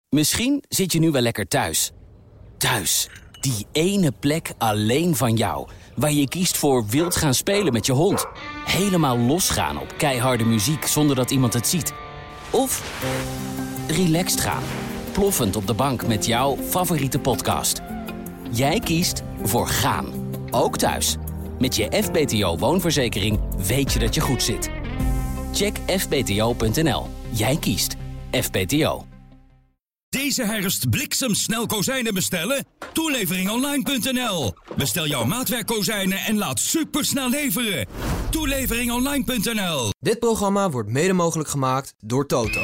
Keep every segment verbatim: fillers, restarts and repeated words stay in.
Misschien zit je nu wel lekker thuis. Thuis, die ene plek alleen van jou, waar je kiest voor wild gaan spelen met je hond. Helemaal losgaan op keiharde muziek zonder dat iemand het ziet. Of relaxed gaan, ploffend op de bank met jouw favoriete podcast. Jij kiest voor gaan, ook thuis. Met je F B T O-woonverzekering weet je dat je goed zit. Check f b t o punt n l. Jij kiest F B T O. Deze herfst bliksemsnel kozijnen bestellen? toelevering online punt n l. Bestel jouw maatwerkkozijnen en laat supersnel leveren. toelevering online punt n l. Dit programma wordt mede mogelijk gemaakt door Toto.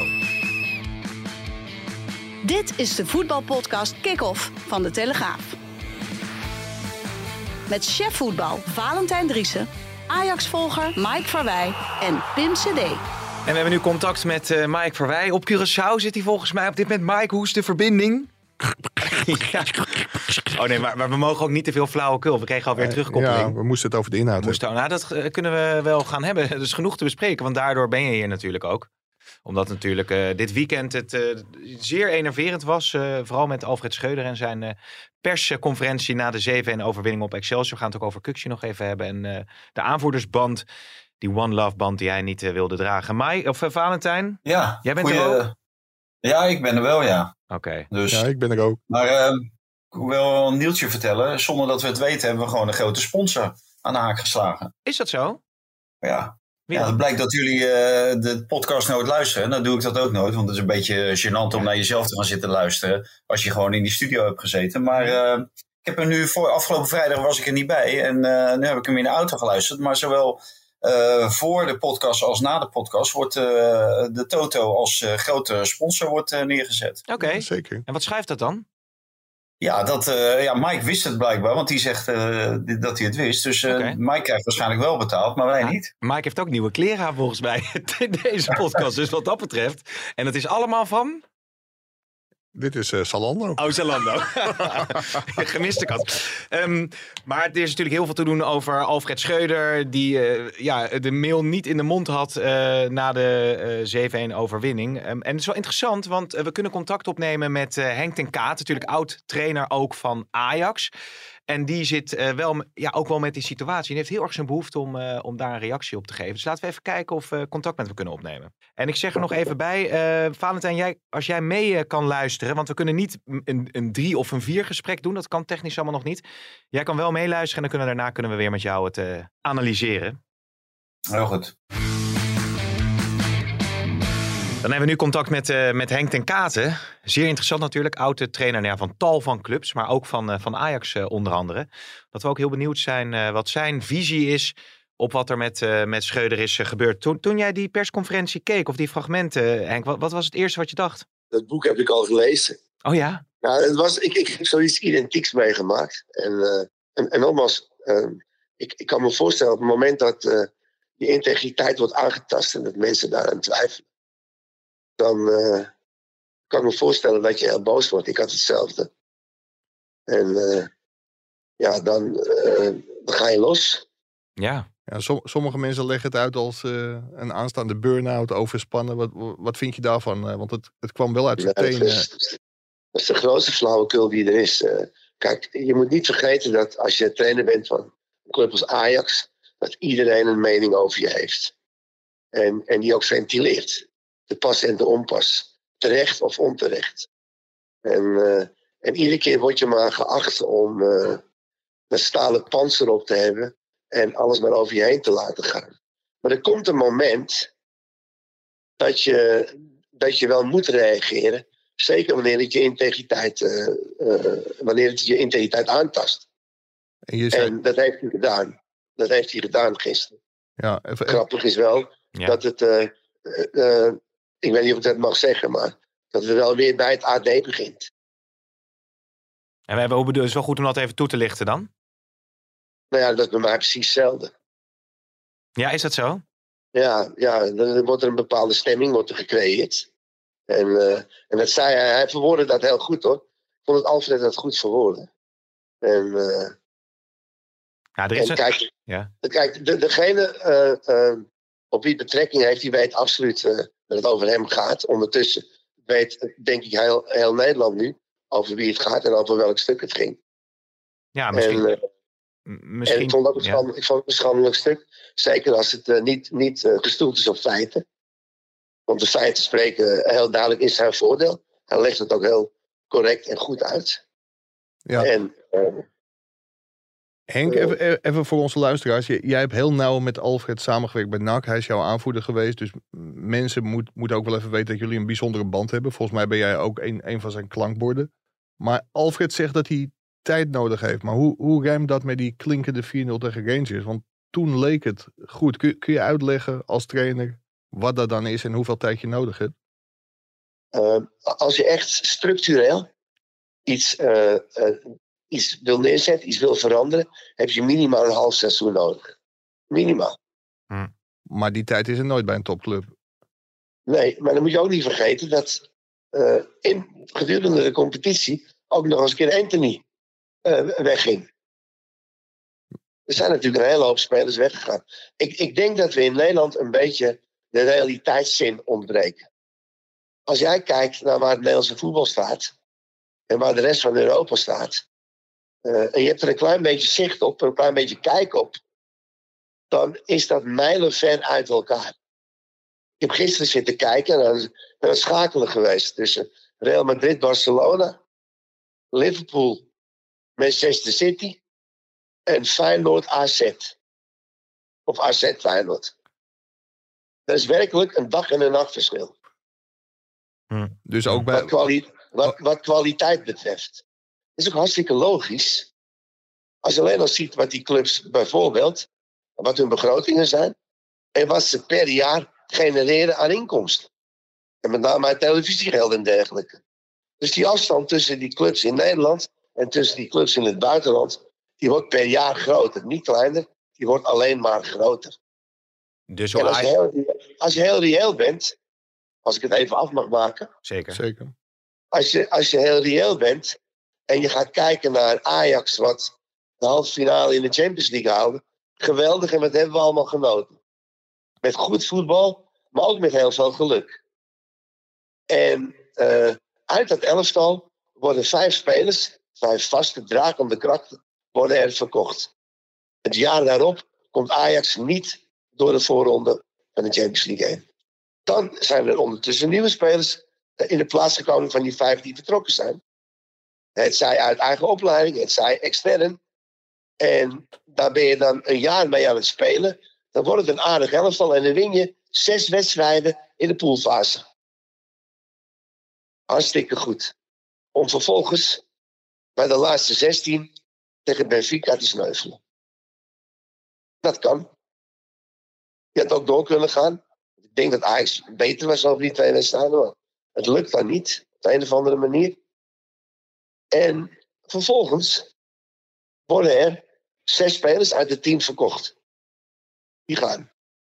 Dit is de voetbalpodcast Kick-Off van De Telegraaf. Met chef voetbal Valentijn Driessen, Ajax-volger Mike Verwij en Pim C D. En we hebben nu contact met uh, Mike Verwij. Op Curaçao zit hij volgens mij op dit moment. Mike, hoe is de verbinding? Ja. Oh nee, maar, maar we mogen ook niet te veel flauwekul. We kregen alweer terugkoppeling. Ja, we moesten het over de inhoud moesten, Nou, dat uh, kunnen we wel gaan hebben. Er is genoeg te bespreken, want daardoor ben je hier natuurlijk ook. Omdat natuurlijk uh, dit weekend het uh, zeer enerverend was. Uh, vooral met Alfred Schreuder en zijn uh, persconferentie na de zeven-een-overwinning op Excelsior. We gaan het ook over Kuksje nog even hebben. En uh, de aanvoerdersband, die One Love band die hij niet uh, wilde dragen. Mai, of uh, Valentijn? Ja. Jij bent goeie, er ook? Ja, ik ben er wel, ja. Oké. Okay. Dus, ja, ik ben er ook. Maar uh, ik wil wel een nieuwtje vertellen. Zonder dat we het weten hebben we gewoon een grote sponsor aan de haak geslagen. Is dat zo? Ja. Ja, het blijkt dat jullie uh, de podcast nooit luisteren. Dan doe ik dat ook nooit. Want het is een beetje gênant om naar jezelf te gaan zitten luisteren. Als je gewoon in die studio hebt gezeten. Maar uh, ik heb er nu voor afgelopen vrijdag was ik er niet bij. En uh, nu heb ik hem in de auto geluisterd. Maar zowel uh, voor de podcast als na de podcast wordt uh, de Toto als uh, grote sponsor wordt, uh, neergezet. Oké, okay. Zeker. En wat schrijft dat dan? Ja, dat, uh, ja, Mike wist het blijkbaar, want die zegt uh, dat hij het wist. Dus uh, okay. Mike krijgt waarschijnlijk wel betaald, maar wij ja. niet. Mike heeft ook nieuwe kleren aan volgens mij in deze podcast. Dus wat dat betreft. En het is allemaal van... Dit is uh, Zalando. Oh, Zalando. Gemiste kat. Um, maar er is natuurlijk heel veel te doen over Alfred Schreuder. Die uh, ja, de mail niet in de mond had uh, na de uh, zeven-een-overwinning. Um, en het is wel interessant, want uh, we kunnen contact opnemen met uh, Henk ten Kaat. Natuurlijk oud-trainer ook van Ajax. En die zit uh, wel, ja, ook wel met die situatie. En heeft heel erg zijn behoefte om, uh, om daar een reactie op te geven. Dus laten we even kijken of we contact met hem kunnen opnemen. En ik zeg er nog even bij, uh, Valentijn, jij, als jij mee uh, kan luisteren. Want we kunnen niet een, een drie of een vier gesprek doen. Dat kan technisch allemaal nog niet. Jij kan wel meeluisteren en dan kunnen we, daarna kunnen we weer met jou het uh, analyseren. Heel goed. Dan hebben we nu contact met, uh, met Henk ten Katen. Zeer interessant natuurlijk. Oude trainer ja, van tal van clubs. Maar ook van, uh, van Ajax uh, onder andere. Dat we ook heel benieuwd zijn uh, wat zijn visie is op wat er met, uh, met Schreuder is uh, gebeurd. Toen, toen jij die persconferentie keek of die fragmenten, uh, Henk. Wat, wat was het eerste wat je dacht? Dat boek heb ik al gelezen. Oh ja? Nou, het was, ik, ik heb zoiets identieks meegemaakt. En, uh, en, en nogmaals, uh, ik, ik kan me voorstellen op het moment dat uh, die integriteit wordt aangetast en dat mensen daaraan twijfelen. Dan uh, kan ik me voorstellen dat je heel boos wordt. Ik had hetzelfde. En uh, ja, dan, uh, dan ga je los. Ja. ja som, sommige mensen leggen het uit als uh, een aanstaande burn-out, overspannen. Wat, wat vind je daarvan? Uh, want het, het kwam wel uit zijn ja, tenen. Dat is, dat is de grootste flauwekul die er is. Uh, kijk, je moet niet vergeten dat als je trainer bent van een club als Ajax, dat iedereen een mening over je heeft. En, en die ook ventileert. De pas en de onpas. Terecht of onterecht. En, uh, en iedere keer word je maar geacht om uh, een stalen panzer op te hebben. En alles maar over je heen te laten gaan. Maar er komt een moment dat je, dat je wel moet reageren. Zeker wanneer het je integriteit, uh, uh, wanneer het je integriteit aantast. En, je zei... en dat heeft hij gedaan. Dat heeft hij gedaan gisteren. Ja, even... Grappig is wel ja. dat het... Uh, uh, Ik weet niet of ik dat mag zeggen, maar dat het wel weer bij het A D begint. En we hebben, het is wel goed om dat even toe te lichten dan? Nou ja, dat is bij mij precies hetzelfde. Ja, is dat zo? Ja, ja, dan wordt er een bepaalde stemming wordt er gecreëerd. En, uh, en dat zei hij, hij verwoordde dat heel goed hoor. Ik vond het Alfred dat goed verwoorden. En, uh, ja, er is en een... kijk, ja. kijk de, degene uh, uh, op wie betrekking heeft, die weet absoluut uh, dat het over hem gaat. Ondertussen weet denk ik heel, heel Nederland nu over wie het gaat en over welk stuk het ging. Ja, misschien. En, uh, misschien en ik vond het ook een, ja. schand, ik vond het een schandelijk stuk. Zeker als het uh, niet, niet uh, gestoeld is op feiten. Want de feiten spreken heel duidelijk in zijn voordeel. Hij legt het ook heel correct en goed uit. Ja. En, uh, Henk, uh, even, even voor onze luisteraars. Jij hebt heel nauw met Alfred samengewerkt bij N A C. Hij is jouw aanvoerder geweest. Dus mensen moet, moeten ook wel even weten dat jullie een bijzondere band hebben. Volgens mij ben jij ook een, een van zijn klankborden. Maar Alfred zegt dat hij tijd nodig heeft. Maar hoe, hoe rijmt dat met die klinkende vier nul tegen Rangers? Want toen leek het goed. Kun, kun je uitleggen als trainer wat dat dan is en hoeveel tijd je nodig hebt? Uh, als je echt structureel iets, uh, uh, iets wil neerzetten, iets wil veranderen, heb je minimaal een half seizoen nodig. Minimaal. Hm. Maar die tijd is er nooit bij een topclub. Nee, maar dan moet je ook niet vergeten dat uh, in gedurende de competitie ook nog eens een keer Anthony uh, wegging. Er zijn natuurlijk een hele hoop spelers weggegaan. Ik, ik denk dat we in Nederland een beetje de realiteitszin ontbreken. Als jij kijkt naar waar het Nederlandse voetbal staat en waar de rest van Europa staat, uh, en je hebt er een klein beetje zicht op, een klein beetje kijk op, dan is dat mijlenver uit elkaar. Ik heb gisteren zitten kijken naar een, naar een schakelen geweest tussen Real Madrid, Barcelona, Liverpool, Manchester City en Feyenoord A Z. Of A Z Feyenoord. Dat is werkelijk een dag en een nacht verschil. Hm. Dus ook bij... Wat, kwali- wat, wat kwaliteit betreft. Dat is ook hartstikke logisch. Als je alleen al ziet wat die clubs bijvoorbeeld, wat hun begrotingen zijn, en wat ze per jaar genereren aan inkomsten. En met name uit televisiegeld en dergelijke. Dus die afstand tussen die clubs in Nederland en tussen die clubs in het buitenland, die wordt per jaar groter. Niet kleiner, die wordt alleen maar groter. Dus en als je, heel, als je heel reëel bent, als ik het even af mag maken. Zeker. Zeker. Als je, als je heel reëel bent en je gaat kijken naar Ajax, wat de halve finale in de Champions League houden. Geweldig, en wat hebben we allemaal genoten. Met goed voetbal, maar ook met heel veel geluk. En uh, uit dat elftal worden vijf spelers, vijf vaste dragende krachten, worden er verkocht. Het jaar daarop komt Ajax niet door de voorronde van de Champions League heen. Dan zijn er ondertussen nieuwe spelers in de plaats gekomen van die vijf die vertrokken zijn. Het zij uit eigen opleiding, het zij extern. En daar ben je dan een jaar mee aan het spelen. Dan wordt het een aardig elftal en dan win je zes wedstrijden in de poolfase. Hartstikke goed. Om vervolgens bij de laatste zestien tegen Benfica te sneuvelen. Dat kan. Je had ook door kunnen gaan. Ik denk dat Ajax beter was over die twee wedstrijden. Maar het lukt dan niet. Op de een of andere manier. En vervolgens worden er zes spelers uit het team verkocht. Die gaan.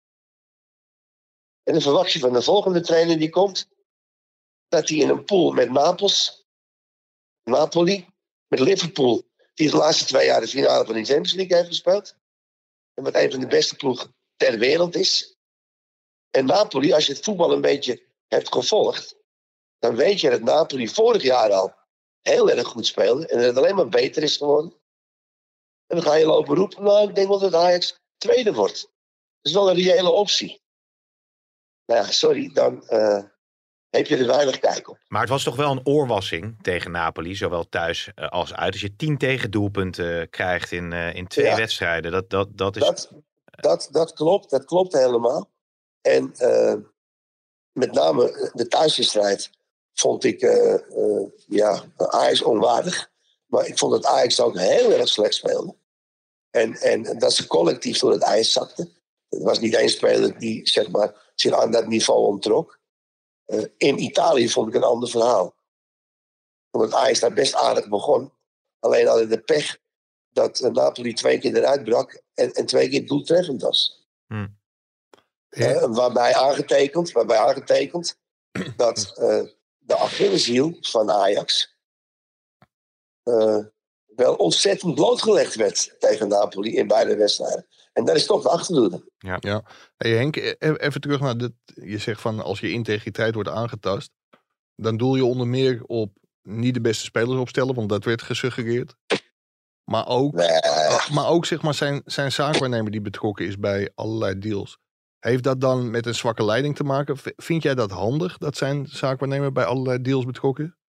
En dan verwacht je van de volgende trainer die komt, dat hij in een pool met Napels, Napoli, met Liverpool, die de laatste twee jaar de finale van de Champions League heeft gespeeld. En wat een van de beste ploegen ter wereld is. En Napoli, als je het voetbal een beetje hebt gevolgd, dan weet je dat Napoli vorig jaar al heel erg goed speelde. En dat het alleen maar beter is geworden. En dan ga je lopen roepen, nou, ik denk wel dat Ajax tweede wordt. Dat is wel een reële optie. Nou ja, sorry, dan uh, heb je er weinig kijk op. Maar het was toch wel een oorwassing tegen Napoli, zowel thuis uh, als uit. Als je tien tegendoelpunten uh, krijgt in, uh, in twee ja. wedstrijden, dat, dat, dat is... Dat, dat, dat klopt, dat klopt helemaal. En uh, met name de thuiswedstrijd vond ik uh, uh, ja, Ajax onwaardig. Maar ik vond dat Ajax ook heel erg slecht speelde. En, en dat ze collectief door het ijs zakten. Het was niet één speler die zeg maar, zich aan dat niveau onttrok. Uh, in Italië vond ik een ander verhaal. Omdat Ajax daar best aardig begon. Alleen hadden de pech dat uh, Napoli twee keer eruit brak en, en twee keer doeltreffend was. Hmm. Uh, waarbij aangetekend, waarbij aangetekend dat uh, de Achilleshiel van Ajax uh, wel ontzettend blootgelegd werd tegen Napoli in beide wedstrijden. En dat is toch de achterdoede. Ja. ja. Hey Henk, even terug naar dit. Je zegt van als je integriteit wordt aangetast. dan doel je onder meer op niet de beste spelers opstellen, want dat werd gesuggereerd. Maar ook, Nee. maar ook zeg maar zijn, zijn zaakwaarnemer die betrokken is bij allerlei deals. Heeft dat dan met een zwakke leiding te maken? V- Vind jij dat handig, dat zijn zaakwaarnemer bij allerlei deals betrokken is?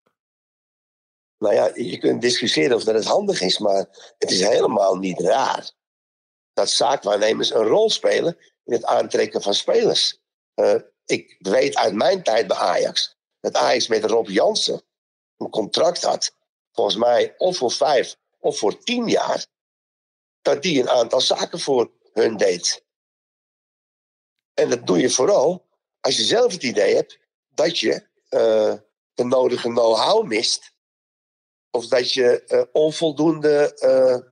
Nou ja, je kunt discussiëren of dat het handig is, maar het is helemaal niet raar dat zaakwaarnemers een rol spelen in het aantrekken van spelers. Uh, ik weet uit mijn tijd bij Ajax dat Ajax met Rob Jansen een contract had, volgens mij of voor vijf of voor tien jaar, dat die een aantal zaken voor hun deed. En dat doe je vooral als je zelf het idee hebt dat je uh, de nodige know-how mist. Of dat je uh, onvoldoende uh,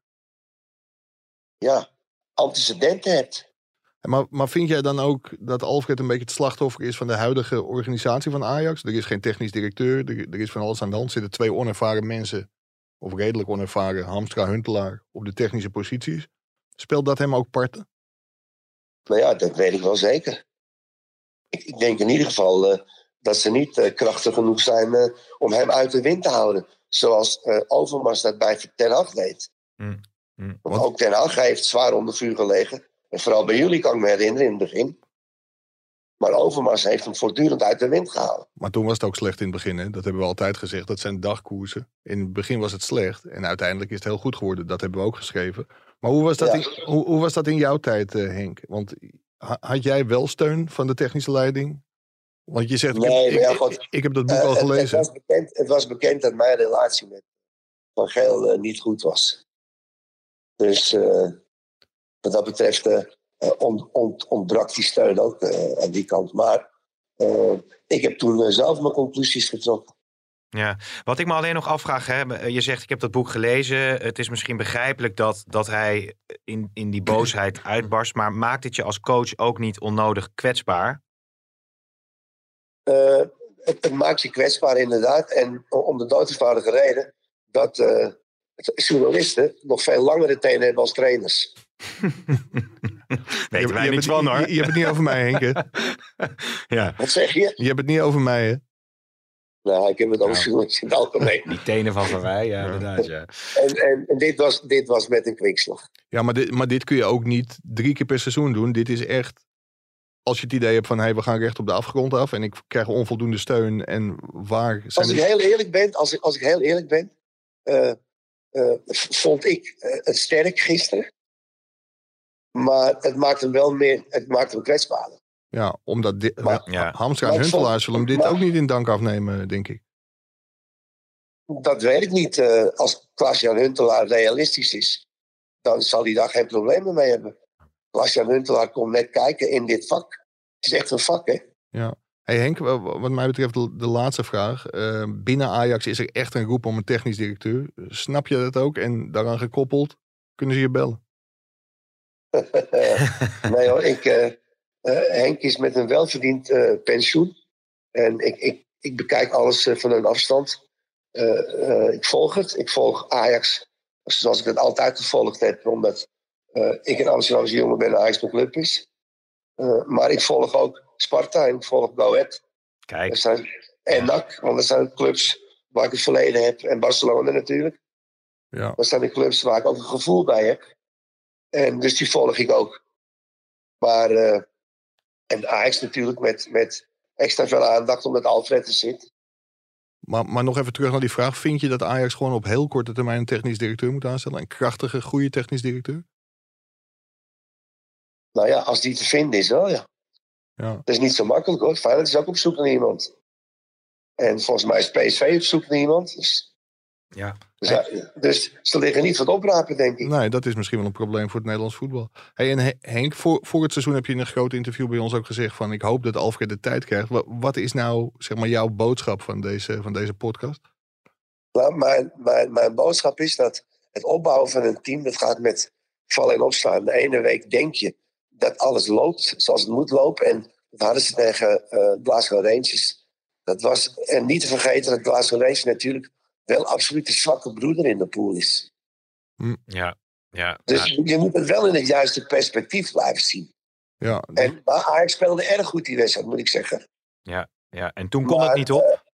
ja, antecedenten hebt. Maar, maar vind jij dan ook dat Alfred een beetje het slachtoffer is van de huidige organisatie van Ajax? Er is geen technisch directeur, er, er is van alles aan de hand. Er zitten twee onervaren mensen, of redelijk onervaren, Hamstra, Huntelaar, op de technische posities. Speelt dat hem ook parten? Nou ja, dat weet ik wel zeker. Ik, ik denk in ieder geval uh, dat ze niet uh, krachtig genoeg zijn uh, om hem uit de wind te houden. Zoals uh, Overmars dat bij Ten Hag deed. Mm. Mm. Want ook Ten Hag heeft zwaar onder vuur gelegen. En vooral bij jullie kan ik me herinneren in het begin. Maar Overmars heeft hem voortdurend uit de wind gehaald. Maar toen was het ook slecht in het begin. Hè? Dat hebben we altijd gezegd. Dat zijn dagkoersen. In het begin was het slecht. En uiteindelijk is het heel goed geworden. Dat hebben we ook geschreven. Maar hoe was dat, Ja. in, hoe, hoe was dat in jouw tijd, uh, Henk? Want ha- had jij wel steun van de technische leiding? Want je zegt, Nee, ik, maar ja, ik, goed. ik, ik heb dat boek Uh, al het, het, gelezen. was bekend, het was bekend dat mijn relatie met Van Geel uh, niet goed was. Dus uh, wat dat betreft uh, ont, ont, ontbrak die steun ook uh, aan die kant. Maar uh, ik heb toen uh, zelf mijn conclusies getrokken. Ja, wat ik me alleen nog afvraag, hè, je zegt ik heb dat boek gelezen. Het is misschien begrijpelijk dat, dat hij in, in die boosheid uitbarst. Maar maakt het je als coach ook niet onnodig kwetsbaar? Uh, het, het maakt je kwetsbaar inderdaad. En om de doodeenvoudige reden dat uh, journalisten nog veel langere tenen hebben als trainers. Weten wij je niks hebt van het, hoor. Je, je hebt het niet over mij, Henk. Hè? Ja. Wat zeg je? Je hebt het niet over mij, hè? Nou, ik heb het over Nou. journalisten in het algemeen. Die tenen van Van Wij, ja, inderdaad. Ja. En, en, en dit, was, dit was met een kwikslag. Ja, maar dit, maar dit kun je ook niet drie keer per seizoen doen. Dit is echt, als je het idee hebt van, hey, we gaan recht op de afgrond af en ik krijg onvoldoende steun en waar zijn Als ik de... heel eerlijk ben, als ik, als ik heel eerlijk ben, uh, uh, vond ik uh, het sterk gisteren. Maar het maakt hem wel meer, het maakt hem kwetsbaarder. Ja, omdat dit, Maar- Ja. Hamstra en maar ik Huntelaar vond- zullen hem dit maar- ook niet in dank afnemen, denk ik. Dat weet ik niet. Uh, als Klaas-Jan Huntelaar realistisch is, dan zal hij daar geen problemen mee hebben. Klaas-Jan Huntelaar komt net kijken in dit vak. Het is echt een vak, hè? Ja. Hey Henk, wa- wa- wat mij betreft de, de laatste vraag. Uh, binnen Ajax is er echt een roep om een technisch directeur. Snap je dat ook? En daaraan gekoppeld, kunnen ze je bellen? nee hoor, ik, uh, uh, Henk is met een welverdiend uh, pensioen. En ik, ik, ik bekijk alles uh, van een afstand. Uh, uh, ik volg het. Ik volg Ajax zoals ik het altijd gevolgd heb. Omdat uh, ik een Amsterdamse jongen ben en Ajax mijn club is. Uh, maar ik volg ook Sparta en ik volg Go Ahead. Kijk. Er zijn, en N A C, want dat zijn clubs waar ik het verleden heb. En Barcelona natuurlijk. Ja. Dat zijn de clubs waar ik ook een gevoel bij heb. En dus die volg ik ook. Maar, uh, en Ajax natuurlijk met, met extra veel aandacht omdat Alfred er zit. Maar, maar nog even terug naar die vraag. Vind je dat Ajax gewoon op heel korte termijn een technisch directeur moet aanstellen? Een krachtige, goede technisch directeur? Nou ja, als die te vinden is wel, ja. Ja. Dat is niet zo makkelijk hoor. Feyenoord is ook op zoek naar iemand. En volgens mij is P S V op zoek naar iemand. Dus, Ja. dus, ja, dus ze liggen niet van het oprapen, denk ik. Nee, dat is misschien wel een probleem voor het Nederlands voetbal. Hey, en Henk, voor, voor het seizoen heb je in een groot interview bij ons ook gezegd van ik hoop dat Alfred de tijd krijgt. Wat, wat is nou zeg maar jouw boodschap van deze, van deze podcast? Nou, mijn, mijn, mijn boodschap is dat het opbouwen van een team, dat gaat met vallen en opstaan. De ene week denk je dat alles loopt zoals het moet lopen. En dat hadden ze tegen uh, Glasgow Rangers. Dat was, en niet te vergeten dat Glasgow Rangers natuurlijk wel absoluut de zwakke broeder in de pool is. Ja. Ja. Dus Ja. je moet het wel in het juiste perspectief blijven zien. Ja, En, maar Ajax speelde erg goed die wedstrijd, moet ik zeggen. Ja. Ja. En toen kon Maar, het niet op. uh,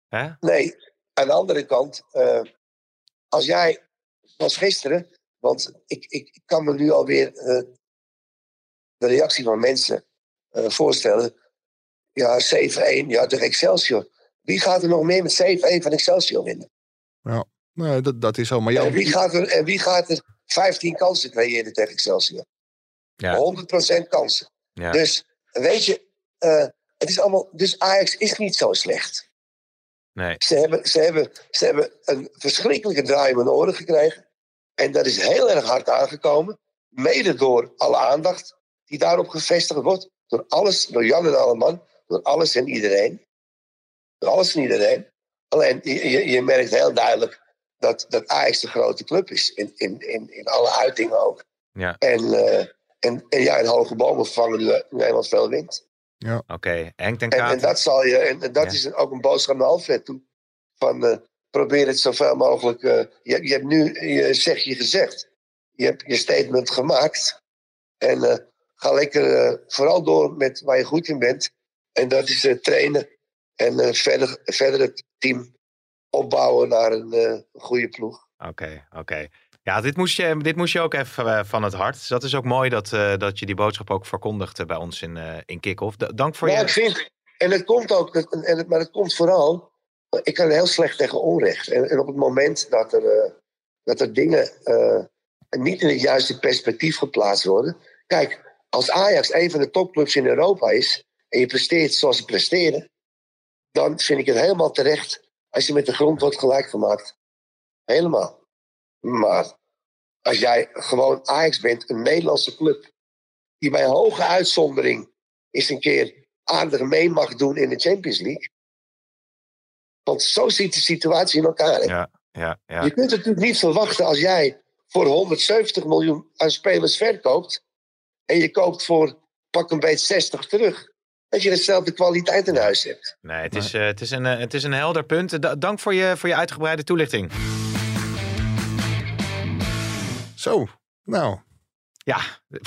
Hè? Nee, aan de andere kant, uh, als jij, was gisteren, want ik, ik, ik kan me nu alweer uh, de reactie van mensen uh, voorstellen. Ja, zeven-een, ja, tegen Excelsior. Wie gaat er nog meer met zeven-een van Excelsior winnen? Ja, nee, dat, dat is zo. Maar jou... en, wie gaat er, en wie gaat er vijftien kansen creëren tegen Excelsior? Ja. honderd procent kansen. Ja. Dus, weet je, uh, het is allemaal, dus Ajax is niet zo slecht. Nee. Ze hebben, ze, hebben, ze hebben een verschrikkelijke draai in hun oren gekregen. En dat is heel erg hard aangekomen. Mede door alle aandacht die daarop gevestigd wordt. Door alles, door Jan en Alleman. Door alles en iedereen. Door alles en iedereen. Alleen, je, je merkt heel duidelijk dat, dat Ajax de grote club is. In, in, in, in alle uitingen ook. Ja. En, uh, en, en ja, in hoge bomen vangen nu, nu helemaal veel wind. Ja. Oké, okay. Henk ten Katen. En, en dat zal je, en, en dat ja. is ook een boodschap naar Alfred toe. Van uh, probeer het zoveel mogelijk. Uh, je, je hebt nu je zeg je gezegd. Je hebt je statement gemaakt. En uh, ga lekker uh, vooral door met waar je goed in bent. En dat is uh, trainen. En uh, verder, verder het team opbouwen naar een uh, goede ploeg. Oké, okay, oké. Okay. Ja, dit moest, je, dit moest je ook even uh, van het hart. Dus dat is ook mooi dat, uh, dat je die boodschap ook verkondigt uh, bij ons in, uh, in Kick-Off. D- dank voor nou, je... Ik vind, en het komt ook, en het, maar het komt vooral... Ik kan heel slecht tegen onrecht. En, en op het moment dat er, uh, dat er dingen uh, niet in het juiste perspectief geplaatst worden... Kijk, als Ajax een van de topclubs in Europa is... en je presteert zoals ze presteren... dan vind ik het helemaal terecht als je met de grond wordt gelijk gemaakt. Helemaal. Maar als jij gewoon Ajax bent, een Nederlandse club... die bij hoge uitzondering eens een keer aardig mee mag doen in de Champions League... Want zo zit de situatie in elkaar. Ja, ja, ja. Je kunt het natuurlijk niet verwachten als jij voor honderdzeventig miljoen aan spelers verkoopt. En je koopt voor pak een beetje zestig terug. Dat je dezelfde kwaliteit in huis hebt. Nee, het is, uh, het is, een, uh, het is een helder punt. Da- dank voor je, voor je uitgebreide toelichting. Zo, nou. Ja,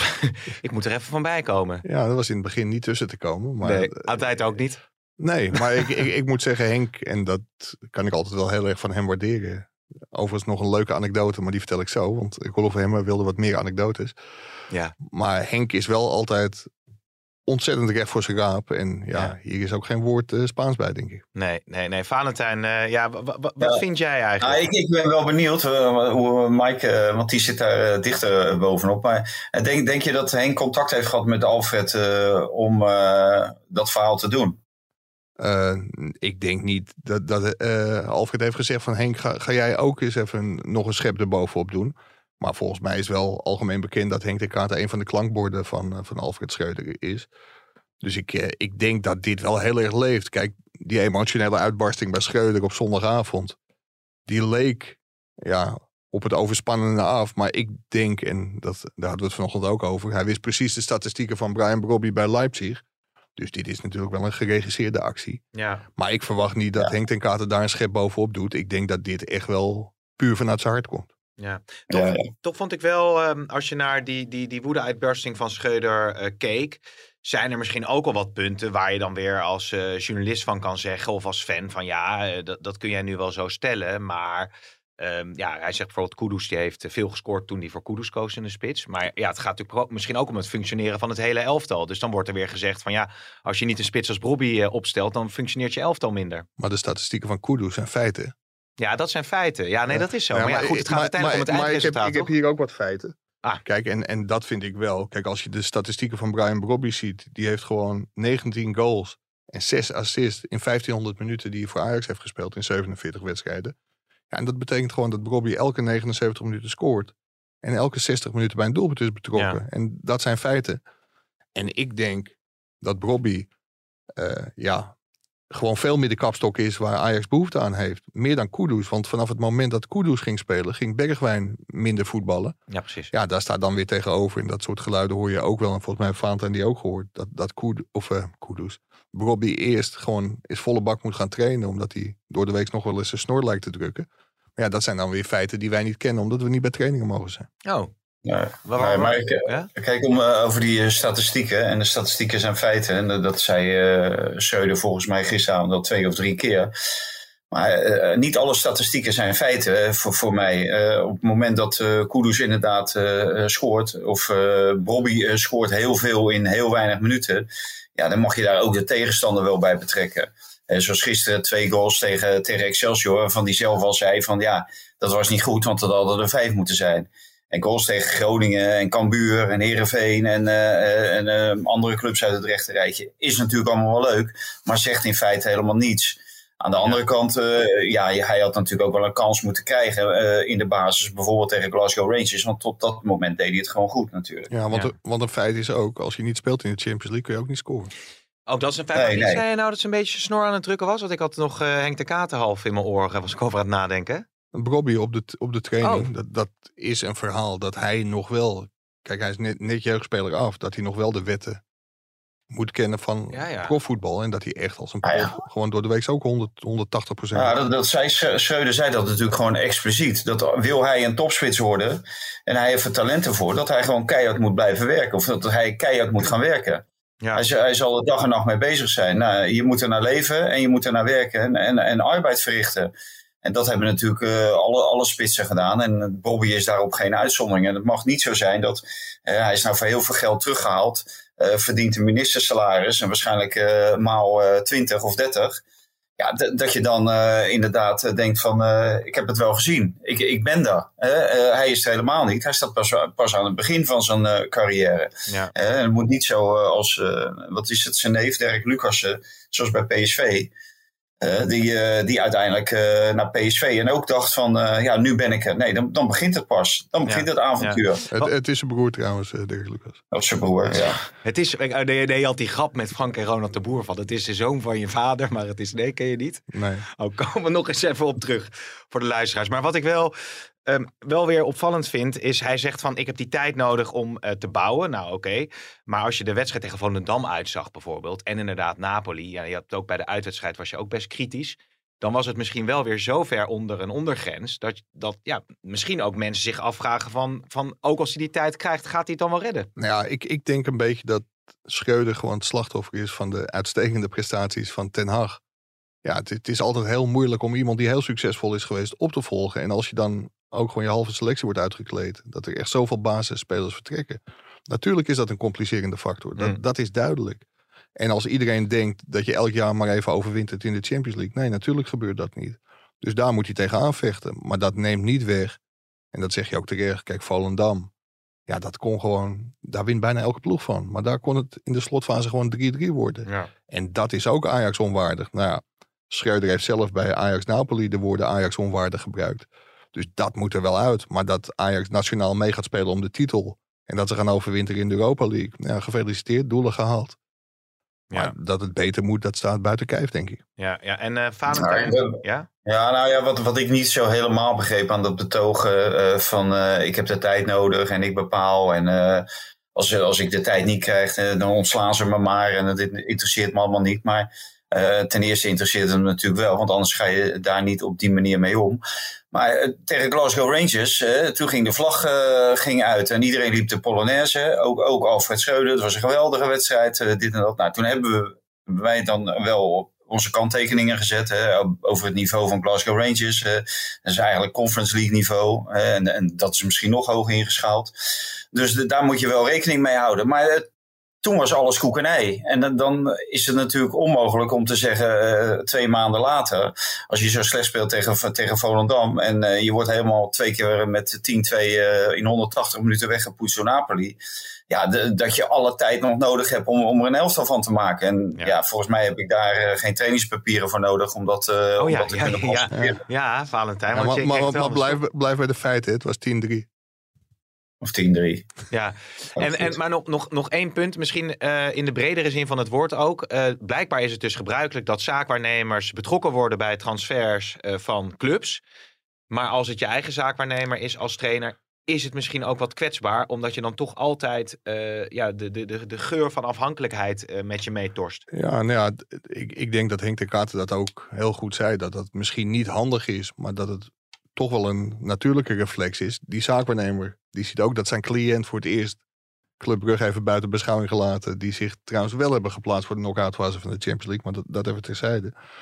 ik moet er even van bij komen. Ja, dat was in het begin niet tussen te komen. Maar, nee, altijd ook niet. Nee, maar ik, ik, ik moet zeggen, Henk, en dat kan ik altijd wel heel erg van hem waarderen. Overigens nog een leuke anekdote, maar die vertel ik zo. Want ik geloof hem wilde wat meer anekdotes. Ja. Maar Henk is wel altijd ontzettend recht voor zijn raap. En ja, ja. hier is ook geen woord uh, Spaans bij, denk ik. Nee, nee, nee. Valentijn, uh, ja, w- w- wat ja. vind jij eigenlijk? Ah, ik, ik ben wel benieuwd uh, hoe Mike, uh, want die zit daar uh, dichter bovenop. Maar uh, denk, denk je dat Henk contact heeft gehad met Alfred uh, om uh, dat verhaal te doen? Uh, ik denk niet dat, dat uh, Alfred heeft gezegd van Henk, ga, ga jij ook eens even nog een schep erbovenop doen. Maar volgens mij is wel algemeen bekend dat Henk ten Katen een van de klankborden van, uh, van Alfred Schreuder is. Dus ik, uh, ik denk dat dit wel heel erg leeft. Kijk, die emotionele uitbarsting bij Schreuder op zondagavond, die leek ja, op het overspannende af. Maar ik denk, en dat, daar hadden we het vanochtend ook over, hij wist precies de statistieken van Brian Brobby bij Leipzig. Dus dit is natuurlijk wel een geregisseerde actie. Ja. Maar ik verwacht niet dat ja. Henk ten Katen daar een schep bovenop doet. Ik denk dat dit echt wel puur vanuit zijn hart komt. Ja. Toch, ja, ja. toch vond ik wel, um, als je naar die, die, die woede-uitbarsting van Schreuder uh, keek, zijn er misschien ook al wat punten waar je dan weer als uh, journalist van kan zeggen, of als fan van ja, uh, dat, dat kun jij nu wel zo stellen, maar... Um, ja, hij zegt bijvoorbeeld Kudus, die heeft veel gescoord toen hij voor Kudus koos in de spits. Maar ja, het gaat natuurlijk misschien ook om het functioneren van het hele elftal. Dus dan wordt er weer gezegd van ja, als je niet een spits als Brobby uh, opstelt, dan functioneert je elftal minder. Maar de statistieken van Kudus zijn feiten. Ja, dat zijn feiten. Ja, nee, ja. dat is zo. Ja, maar, maar ja, goed, het gaat maar, uiteindelijk maar, om het eindresultaat, Maar ik heb, ik heb hier ook wat feiten. Ah. Kijk, en, en dat vind ik wel. Kijk, als je de statistieken van Brian Brobby ziet, die heeft gewoon negentien goals en zes assists in vijftienhonderd minuten die hij voor Ajax heeft gespeeld in zevenenveertig wedstrijden. Ja, en dat betekent gewoon dat Brobby elke negenenzeventig minuten scoort. En elke zestig minuten bij een doelpunt is betrokken. Ja. En dat zijn feiten. En ik denk dat Brobby uh, ja, gewoon veel meer de kapstok is waar Ajax behoefte aan heeft. Meer dan Kudus. Want vanaf het moment dat Kudus ging spelen, ging Bergwijn minder voetballen. Ja, precies. Ja, daar staat dan weer tegenover. En dat soort geluiden hoor je ook wel. En volgens mij heeft Valentijn die ook gehoord. Dat, dat Kudus, of uh, Kudus, Brobby eerst gewoon eens volle bak moet gaan trainen. Omdat hij door de week nog wel eens zijn snor lijkt te drukken. Maar ja, dat zijn dan weer feiten die wij niet kennen. Omdat we niet bij trainingen mogen zijn. Oh. Nee, nee, maar ik, ja? kijk om uh, over die uh, statistieken. En de statistieken zijn feiten. En uh, dat zei uh, Schreuder volgens mij gisteravond al twee of drie keer. Maar uh, niet alle statistieken zijn feiten uh, voor, voor mij. Uh, op het moment dat uh, Kudus inderdaad uh, scoort, of uh, Bobby uh, scoort heel veel in heel weinig minuten, ja, dan mag je daar ook de tegenstander wel bij betrekken. Uh, zoals gisteren twee goals tegen, tegen Excelsior, waarvan die zelf al zei van ja, dat was niet goed, want dat hadden er vijf moeten zijn. En goals tegen Groningen en Cambuur en Heerenveen en, uh, en uh, andere clubs uit het rechterrijtje is natuurlijk allemaal wel leuk, maar zegt in feite helemaal niets. Aan de andere ja. kant, uh, ja, hij had natuurlijk ook wel een kans moeten krijgen uh, in de basis, bijvoorbeeld tegen Glasgow Rangers, want tot dat moment deed hij het gewoon goed natuurlijk. Ja, want, ja. De, want een feit is ook, als je niet speelt in de Champions League kun je ook niet scoren. Ook dat is een feit. Nee, maar wie nee. zei je nou dat ze een beetje snor aan het drukken was? Want ik had nog uh, Henk de Kater half in mijn oren, was ik over aan het nadenken. Bobby op de, op de training, oh. dat, dat is een verhaal dat hij nog wel, kijk hij is net, net jeugdspeler af, dat hij nog wel de wetten moet kennen van ja, ja. profvoetbal. En dat hij echt als een prof ah, ja. gewoon door de week ook honderd, honderdtachtig procent. Ja, dat, dat zei, Schreuder zei dat natuurlijk gewoon expliciet. Dat wil hij een topspits worden en hij heeft er talenten voor, dat hij gewoon keihard moet blijven werken. Of dat hij keihard moet gaan werken. Ja. Hij, hij zal er dag en nacht mee bezig zijn. Nou, je moet er naar leven en je moet er naar werken en, en, en arbeid verrichten. En dat hebben natuurlijk uh, alle, alle spitsen gedaan. En Bobby is daarop geen uitzondering. En het mag niet zo zijn dat uh, hij is nou voor heel veel geld teruggehaald. Uh, verdient een ministersalaris en waarschijnlijk uh, maal uh, twintig of dertig. Ja, d- dat je dan uh, inderdaad uh, denkt van uh, ik heb het wel gezien. Ik, ik ben daar. Uh, uh, hij is er helemaal niet. Hij staat pas, pas aan het begin van zijn uh, carrière. Ja. Uh, het moet niet zo uh, als, uh, wat is het, zijn neef Dirk Lucassen, zoals bij P S V. Uh, die, uh, die uiteindelijk uh, naar P S V en ook dacht van, uh, ja, nu ben ik er. Nee, dan, dan begint het pas. Dan begint ja. het avontuur. Ja. Het, het is zijn broer trouwens, uh, Dirk Lucas. Dat is zijn broer, ja. Het is, nee, nee, je had die grap met Frank en Ronald de Boer van, het is de zoon van je vader, maar het is, nee, ken je niet? Nee. Oh, komen we nog eens even op terug voor de luisteraars. Maar wat ik wel... Um, wel weer opvallend vind, is hij zegt van ik heb die tijd nodig om uh, te bouwen. Nou oké, okay. Maar als je de wedstrijd tegen Volendam uitzag bijvoorbeeld en inderdaad Napoli, ja, je hebt ook bij de uitwedstrijd was je ook best kritisch, dan was het misschien wel weer zo ver onder een ondergrens dat, dat ja, misschien ook mensen zich afvragen van, van ook als hij die tijd krijgt, gaat hij het dan wel redden? Nou ja, ik, ik denk een beetje dat Schreuder gewoon het slachtoffer is van de uitstekende prestaties van Ten Hag. Ja, het, het is altijd heel moeilijk om iemand die heel succesvol is geweest op te volgen. En als je dan ook gewoon je halve selectie wordt uitgekleed, dat er echt zoveel basisspelers vertrekken. Natuurlijk is dat een complicerende factor. Dat, mm. dat is duidelijk. En als iedereen denkt dat je elk jaar maar even overwintert in de Champions League. Nee, natuurlijk gebeurt dat niet. Dus daar moet je tegenaan vechten. Maar dat neemt niet weg. En dat zeg je ook terecht. Kijk, Volendam. Ja, dat kon gewoon, daar wint bijna elke ploeg van. Maar daar kon het in de slotfase gewoon drie drie worden. Ja. En dat is ook Ajax onwaardig. Nou ja, Schreuder heeft zelf bij Ajax Napoli de woorden Ajax onwaardig gebruikt. Dus dat moet er wel uit. Maar dat Ajax nationaal mee gaat spelen om de titel en dat ze gaan overwinteren in de Europa League. Ja, gefeliciteerd, doelen gehaald. Ja. Maar dat het beter moet, dat staat buiten kijf, denk ik. Ja, ja. En uh, Valentijn, ja, ja? Ja, nou ja, wat, wat ik niet zo helemaal begreep aan dat betogen uh, van uh, ik heb de tijd nodig en ik bepaal. En uh, als, als ik de tijd niet krijg, uh, dan ontslaan ze me maar en het interesseert me allemaal niet. Maar uh, ten eerste interesseert het me natuurlijk wel, want anders ga je daar niet op die manier mee om. Maar uh, tegen Glasgow Rangers, uh, toen ging de vlag uh, ging uit en iedereen liep de Polonaise. Ook, ook Alfred Schreuder, het was een geweldige wedstrijd, uh, dit en dat. Nou, toen hebben we, wij dan wel onze kanttekeningen gezet hè, over het niveau van Glasgow Rangers. Uh, dat is eigenlijk Conference League niveau uh, en, en dat is misschien nog hoger ingeschaald. Dus de, daar moet je wel rekening mee houden. Maar uh, toen was alles koek en ei. En dan, dan is het natuurlijk onmogelijk om te zeggen uh, twee maanden later, als je zo slecht speelt tegen, tegen Volendam en uh, je wordt helemaal twee keer met tien twee uh, in honderdtachtig minuten weggepoetst door Napoli. Ja, de, dat je alle tijd nog nodig hebt om, om er een elftal van te maken. En ja, ja volgens mij heb ik daar uh, geen trainingspapieren voor nodig om dat, uh, oh, om ja, dat te ja, kunnen constateren. Ja, ja. ja, Valentijn. Ja, want maar je maar, maar wel blijf, blijf bij de feiten, het was tien drie. Of tien drie. Ja, en, en, maar nog, nog, nog één punt, misschien uh, in de bredere zin van het woord ook. Uh, blijkbaar is het dus gebruikelijk dat zaakwaarnemers betrokken worden bij transfers uh, van clubs. Maar als het je eigen zaakwaarnemer is als trainer, is het misschien ook wat kwetsbaar, omdat je dan toch altijd uh, ja, de, de, de, de geur van afhankelijkheid uh, met je meetorst. Ja, nou ja, ik, ik denk dat Henk de Kater dat ook heel goed zei, dat dat misschien niet handig is, maar dat het toch wel een natuurlijke reflex is. Die zaakwaarnemer, die ziet ook dat zijn cliënt voor het eerst Club Brugge even buiten beschouwing gelaten, die zich trouwens wel hebben geplaatst voor de knock-out fase van de Champions League, maar dat, dat even terzijde.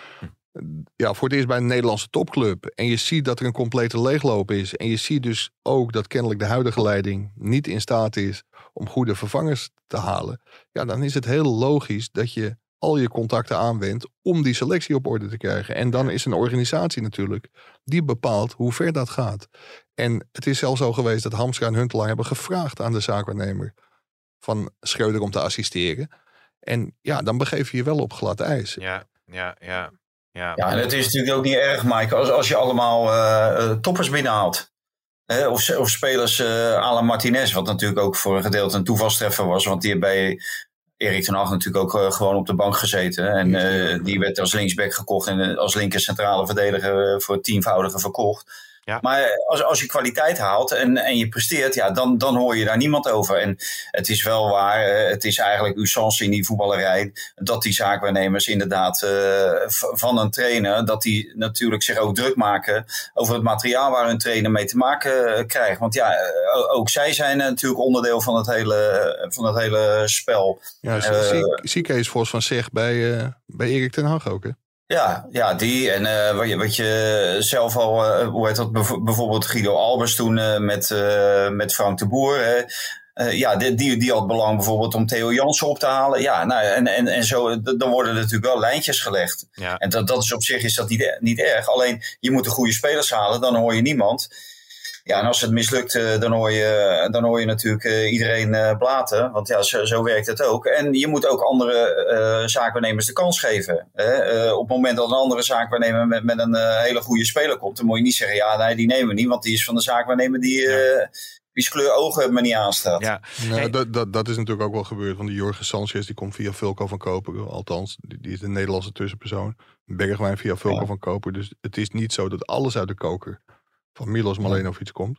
ja, voor het eerst bij een Nederlandse topclub. En je ziet dat er een complete leegloop is. En je ziet dus ook dat kennelijk de huidige leiding niet in staat is om goede vervangers te halen. Ja, dan is het heel logisch dat je al je contacten aanwendt om die selectie op orde te krijgen. En dan is een organisatie natuurlijk die bepaalt hoe ver dat gaat. En het is zelfs zo geweest dat Hamstra en Huntelaar hebben gevraagd aan de zaakwaarnemer van Schreuder om te assisteren. En ja, dan begeef je je wel op glad ijs. Ja, ja, ja. Ja, ja, en het is natuurlijk ook niet erg, Mike, als, als je allemaal uh, toppers binnenhaalt. Hè? Of, of spelers uh, à la Martinez, wat natuurlijk ook voor een gedeelte een toevalstreffer was. Want die heeft bij Erik ten Hag natuurlijk ook uh, gewoon op de bank gezeten. En uh, die werd als linksback gekocht en als linker centrale verdediger uh, voor het tienvoudige verkocht. Ja. Maar als, als je kwaliteit haalt en, en je presteert, ja, dan, dan hoor je daar niemand over. En het is wel waar, uh, het is eigenlijk usance in die voetballerij, dat die zaakwaarnemers inderdaad uh, v- van een trainer, dat die natuurlijk zich ook druk maken over het materiaal waar hun trainer mee te maken uh, krijgt. Want ja, uh, ook zij zijn natuurlijk onderdeel van het hele, uh, van het hele spel. Ja, zie uh, Kees Vos van Zeg bij, uh, bij Erik ten Hag ook, hè? Ja, ja, die en uh, wat, je, wat je zelf al, uh, hoe heet dat, bijvoorbeeld Guido Albers toen uh, met, uh, met Frank de Boer. Hè. Uh, ja, die, die, die had belang bijvoorbeeld om Theo Jansen op te halen. Ja, nou, en, en, en zo, dan worden er natuurlijk wel lijntjes gelegd. Ja. En dat, dat is op zich is dat niet, niet erg. Alleen, je moet de goede spelers halen, dan hoor je niemand. Ja, en als het mislukt, uh, dan, hoor je, dan hoor je natuurlijk uh, iedereen uh, blaten. Want ja, zo, zo werkt het ook. En je moet ook andere uh, zaakwaarnemers de kans geven. Hè? Uh, op het moment dat een andere zaakwaarnemer met, met een uh, hele goede speler komt, dan moet je niet zeggen, ja, nee, die nemen we niet. Want die is van de zaakwaarnemer die, uh, ja. die kleur ogen me niet aanstaat. Ja. Nou, hey. dat, dat, dat is natuurlijk ook wel gebeurd. Want die Jorge Sanchez, die komt via Vilko van Koper. Althans, die, die is de Nederlandse tussenpersoon. Bergwijn via Vilko ja. van Koper. Dus het is niet zo dat alles uit de koker van Milos Malenovic komt.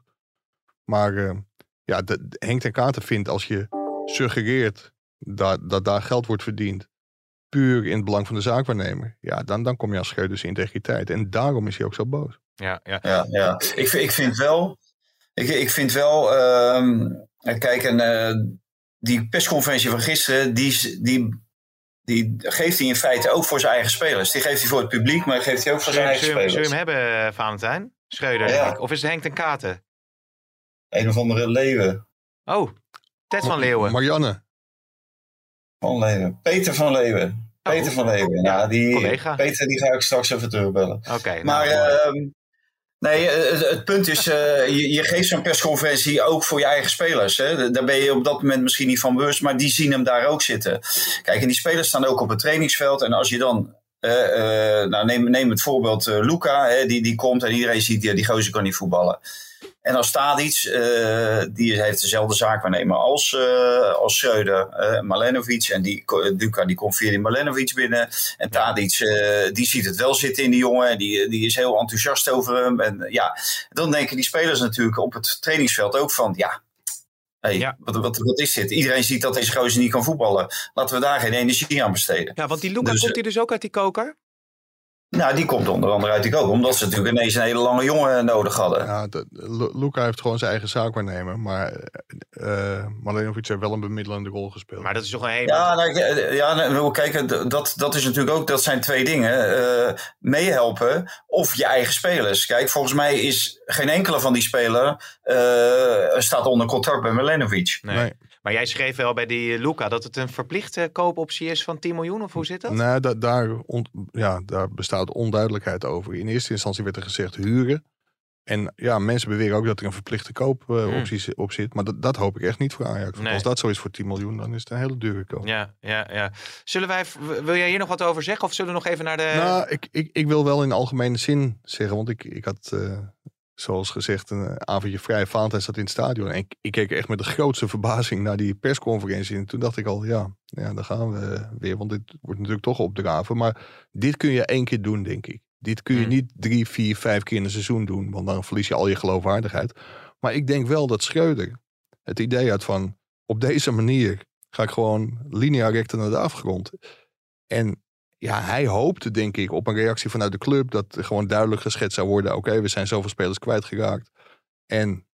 Maar uh, ja, de, de Henk ten Katen vindt, als je suggereert dat, dat daar geld wordt verdiend puur in het belang van de zaakwaarnemer, ja, dan, dan kom je aan Schreuders integriteit. En daarom is hij ook zo boos. Ja, ja. ja, ja. Ik, ik vind wel, ik, ik vind wel, uh, kijk, en uh, die persconferentie van gisteren, die, die, die geeft hij in feite ook voor zijn eigen spelers. Die geeft hij voor het publiek, maar geeft hij ook voor zijn eigen zul, spelers. Zul je hem hebben, Valentijn? Schreuder, ja. denk ik. Of is het Henk ten Katen? Een of andere Leeuwen. Oh, Ted van Leeuwen. Marianne. Van Leeuwen. Peter van Leeuwen. Oh. Peter van Leeuwen. Ja, die, collega. Peter die ga ik straks even terugbellen. Oké. Okay, maar nou, uh, nee, het, het punt is, uh, je, je geeft zo'n persconferentie ook voor je eigen spelers. Hè? Daar ben je op dat moment misschien niet van bewust, maar die zien hem daar ook zitten. Kijk, en die spelers staan ook op het trainingsveld. En als je dan Uh, uh, nou neem, neem het voorbeeld uh, Luca, hè, die, die komt en iedereen ziet, die, die gozer kan niet voetballen. En als Tadic, uh, die heeft dezelfde zaakwaarnemer als, uh, als Schreuder, uh, Malenovic. En die, Luca die komt via die Malenovic binnen. En Tadic, uh, die ziet het wel zitten in die jongen. Die, die is heel enthousiast over hem. En uh, ja, dan denken die spelers natuurlijk op het trainingsveld ook van, ja, Hey, ja. wat, wat, wat is dit? Iedereen ziet dat deze gozer niet kan voetballen. Laten we daar geen energie aan besteden. Ja, want die Luca, dus, komt hij dus ook uit die koker? Nou, die komt onder andere uit die koker. Omdat ze natuurlijk ineens een hele lange jongen nodig hadden. Ja, de, Luca heeft gewoon zijn eigen zaakwaarnemer. Maar uh, Malenovic heeft wel een bemiddelende rol gespeeld. Maar dat is toch een hele... Ja, nou, ja nou, kijk, dat, dat is natuurlijk ook... Dat zijn twee dingen. Uh, meehelpen of je eigen spelers. Kijk, volgens mij is geen enkele van die spelers uh, staat onder contract bij Malenovic. Nee. nee. Maar jij schreef wel bij die Luca dat het een verplichte koopoptie is van tien miljoen, of hoe zit dat? Nou, da- daar, on- ja, daar bestaat onduidelijkheid over. In eerste instantie werd er gezegd huren. En ja, mensen beweren ook dat er een verplichte koopoptie uh, hmm. op zit. Maar dat, dat hoop ik echt niet voor Ajax. Nee. Als dat zo is voor tien miljoen, dan is het een hele dure koop. Ja, ja, ja. Zullen wij, wil jij hier nog wat over zeggen? Of zullen we nog even naar de... Nou, ik, ik, ik wil wel in algemene zin zeggen. Want ik, ik had... Uh, Zoals gezegd, een avondje vrij. Valentijn zat in het stadion. En ik, ik keek echt met de grootste verbazing naar die persconferentie. En toen dacht ik al, ja, ja, daar gaan we weer. Want dit wordt natuurlijk toch opdraven. Maar dit kun je één keer doen, denk ik. Dit kun je hmm. niet drie, vier, vijf keer in een seizoen doen. Want dan verlies je al je geloofwaardigheid. Maar ik denk wel dat Schreuder het idee had van, op deze manier ga ik gewoon linea recta naar de afgrond. En ja, hij hoopte, denk ik, op een reactie vanuit de club. Dat er gewoon duidelijk geschetst zou worden. Oké, okay, we zijn zoveel spelers kwijtgeraakt. En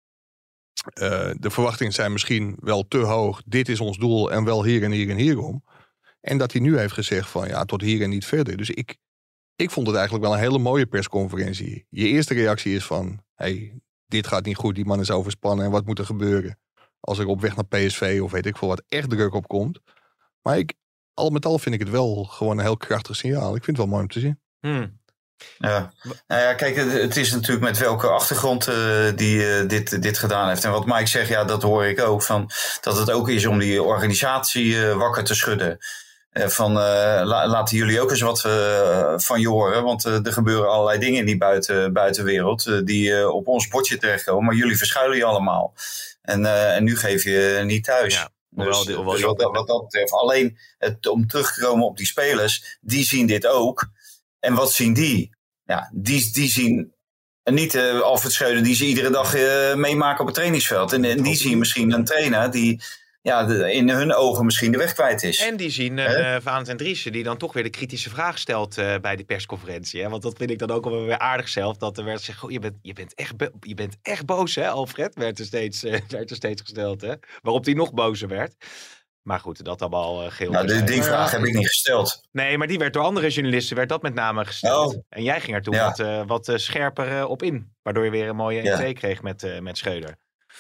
uh, de verwachtingen zijn misschien wel te hoog. Dit is ons doel en wel hier en hier en hierom. En dat hij nu heeft gezegd van ja, tot hier en niet verder. Dus ik, ik vond het eigenlijk wel een hele mooie persconferentie. Je eerste reactie is van, hey, dit gaat niet goed, die man is overspannen en wat moet er gebeuren als er op weg naar P S V of weet ik veel wat echt druk op komt. Maar ik, al met al vind ik het wel gewoon een heel krachtig signaal. Ik vind het wel mooi om te zien. Hmm. Ja. Nou ja, kijk, het, het is natuurlijk met welke achtergrond uh, die uh, dit, dit gedaan heeft. En wat Mike zegt, ja, dat hoor ik ook. Van, dat het ook is om die organisatie uh, wakker te schudden. Uh, van, uh, la, laten jullie ook eens wat uh, van je horen. Want uh, er gebeuren allerlei dingen in die buiten, buitenwereld uh, die uh, op ons bordje terechtkomen. Maar jullie verschuilen je allemaal. En, uh, en nu geef je niet thuis. Ja. Dus, dus wat, wat dat betreft, alleen het, om terug te komen op die spelers, die zien dit ook. En wat zien die? Ja, die, die zien niet uh, Alfred Schreuder die ze iedere dag uh, meemaken op het trainingsveld. En, en die zien misschien een trainer die ja, de, in hun ogen misschien de weg kwijt is. En die zien uh, Valentijn Driessen die dan toch weer de kritische vraag stelt uh, bij die persconferentie. Hè? Want dat vind ik dan ook wel weer aardig zelf. Dat er werd gezegd, je bent, je bent, echt, be- je bent echt boos hè Alfred? Werd er steeds, uh, werd er steeds gesteld. Hè? Waarop hij nog bozer werd. Maar goed, dat allemaal uh, geel. Nou, die, die vraag heb ik niet gesteld. Nee, maar die werd door andere journalisten werd dat met name gesteld. Oh. En jij ging er toen ja. wat, uh, wat uh, scherper uh, op in. Waardoor je weer een mooie ja. één twee kreeg met, uh, met Schreuder.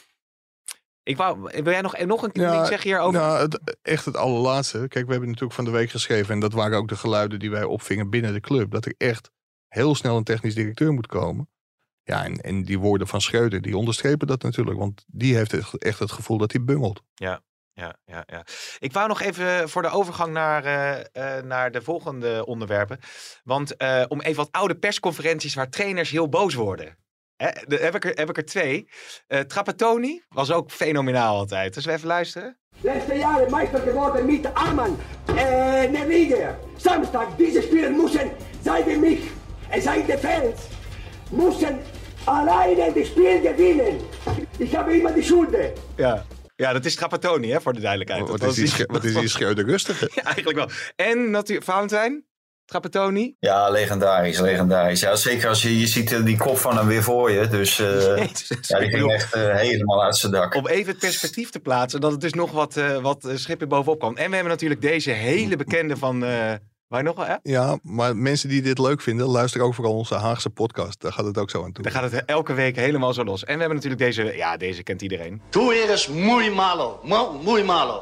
Ik wou, wil jij nog, nog een ja, ding zeggen hierover? Nou, het, echt het allerlaatste. Kijk, we hebben natuurlijk van de week geschreven. En dat waren ook de geluiden die wij opvingen binnen de club. Dat er echt heel snel een technisch directeur moet komen. Ja, en, en die woorden van Schreuder, die onderstrepen dat natuurlijk. Want die heeft echt het gevoel dat hij bungelt. Ja. Ja, ja, ja. Ik wou nog even voor de overgang naar, uh, uh, naar de volgende onderwerpen. Want uh, om even wat oude persconferenties waar trainers heel boos worden. Hè, de, heb, ik er, heb ik er twee. Uh, Trapattoni was ook fenomenaal altijd. Dus we even luisteren. Letzte Jahre Meister geworden mit Arman äh, Nerviger. Samstag, diese Spieler müssen, seien mich, en seien de Fans, müssen alleine das Spiel gewinnen. Ich habe immer die Schulden. Ja. Ja, dat is Trapattoni, hè, voor de duidelijkheid. Wat, wat, is, die, die, wat is die Schreuder rustig? Ja, eigenlijk wel. En natuurlijk, Valentijn, Trapattoni. Ja, legendarisch, legendarisch. Ja, zeker als je, je ziet die kop van hem weer voor je. Dus uh, Jezus, ja, die ging echt uh, helemaal uit zijn dak. Om even het perspectief te plaatsen, dat het dus nog wat, uh, wat schippen bovenop kwam. En we hebben natuurlijk deze hele bekende van... Uh, Waar nog wel, hè? Ja, maar mensen die dit leuk vinden, luisteren ook vooral onze Haagse podcast. Daar gaat het ook zo aan toe. Daar gaat het elke week helemaal zo los. En we hebben natuurlijk deze, ja, deze kent iedereen. Tú eres muy malo, muy malo.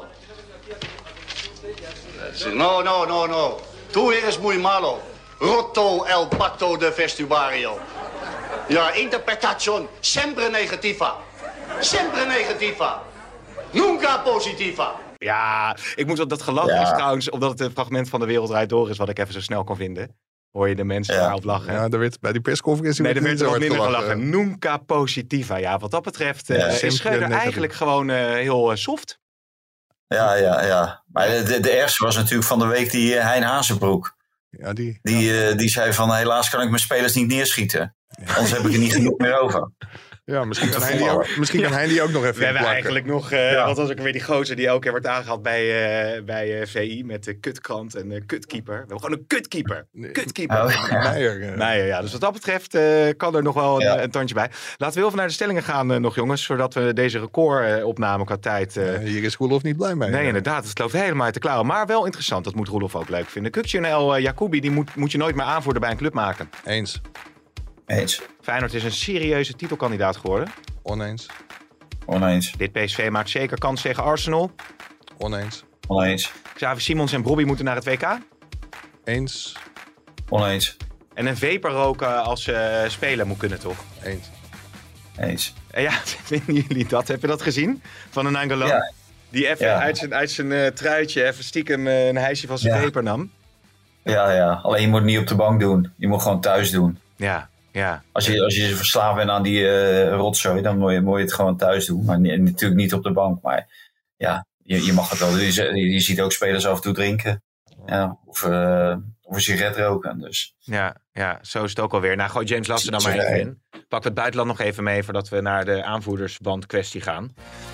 No, no, no, no. Tú eres muy malo. Roto el pacto de vestuario. Ja, interpretación sempre negativa. Sempre negativa. Nunca positiva. Ja, ik moet op dat gelach ja. is trouwens, omdat het een fragment van De Wereld Draait Door is, wat ik even zo snel kon vinden. Hoor je de mensen ja. daarop lachen? Ja, er werd bij die persconferentie nee, er werd er wat minder gelachen. gelachen. Nunca positiva. Ja, wat dat betreft uh, ja, is Schreuder eigenlijk gewoon uh, heel uh, soft. Ja, ja, ja. Maar de, de, de ergste was natuurlijk van de week die uh, Hein Hazenbroek. Ja, die, die, uh, die zei van helaas kan ik mijn spelers niet neerschieten. Ja. Anders heb ik er niet genoeg meer over. Ja, misschien kan, hij die ook, misschien kan hij die ook nog even We hebben plakken. eigenlijk nog, uh, ja. wat was ook weer die gozer die elke keer wordt aangehaald bij, uh, bij uh, V I met de kutkrant en de kutkeeper. We hebben gewoon een kutkeeper. Kutkeeper. Oh, ja. Meijer, uh. Meijer, ja. Dus wat dat betreft uh, kan er nog wel ja. een, een tandje bij. Laten we heel even naar de stellingen gaan uh, nog jongens, zodat we deze recordopname uh, qua tijd... Uh... Uh, hier is Roelof niet blij mee. Nee, ja. inderdaad. Het loopt helemaal uit de klauwen. Maar wel interessant. Dat moet Roelof ook leuk vinden. Kukçu uh, Jacobi, die moet, moet je nooit meer aanvoerder bij een club maken. Eens. Eens. Feyenoord is een serieuze titelkandidaat geworden. Oneens. Oneens. Dit P S V maakt zeker kans tegen Arsenal. Oneens. Oneens. Xavi Simons en Brobbey moeten naar het W K. Eens. Oneens. En een vaper roken als uh, speler moet kunnen, toch? Eens. Eens. En ja, vinden jullie dat? Heb je dat gezien? Van een Angelo? Ja. Die even ja. uit zijn, uit zijn uh, truitje even stiekem uh, een hijsje van zijn ja. vaper nam. Ja, ja. Alleen je moet het niet op de bank doen. Je moet gewoon thuis doen. Ja. Ja. Als je, als je verslaafd bent aan die uh, rotzooi, dan moet je, moet je het gewoon thuis doen. Maar niet, natuurlijk niet op de bank. Maar ja, je, je mag het wel. Je, je ziet ook spelers af en toe drinken. Ja, of, uh, of een sigaret roken. Dus. Ja, ja, zo is het ook alweer. Nou, gooi James Lassen dan maar even in. Pak het buitenland nog even mee voordat we naar de aanvoerdersband kwestie gaan.